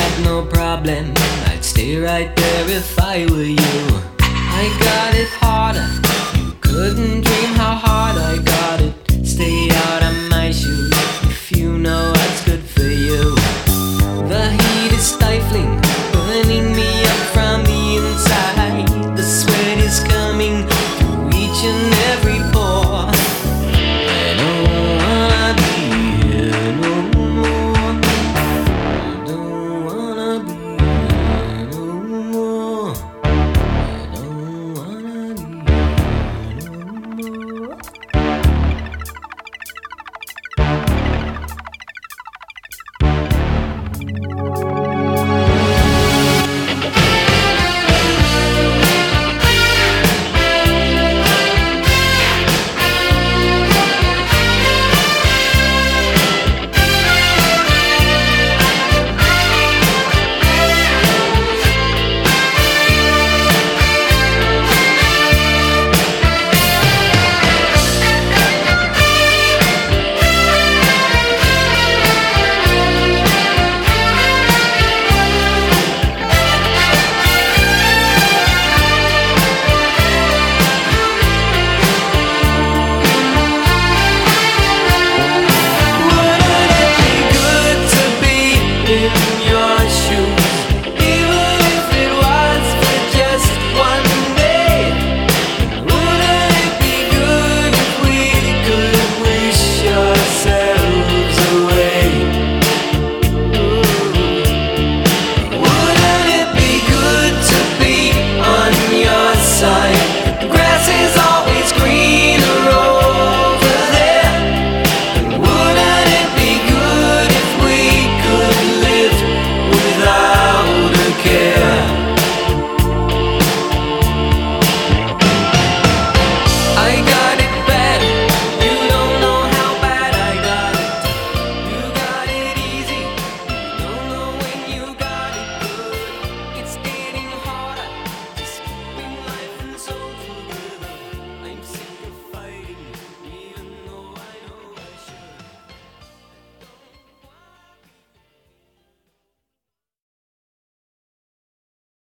got no problem, I'd stay right there if I were you. I got it harder, you couldn't dream how hard I got it. Stay out of my shoes if you know what's good for you. The heat is stifling, burning me up from the inside. The sweat is coming through each and every pore. I don't wanna be here no more. I don't wanna be here no more. I don't wanna be here no more. Wouldn't it be good to be in your shoes?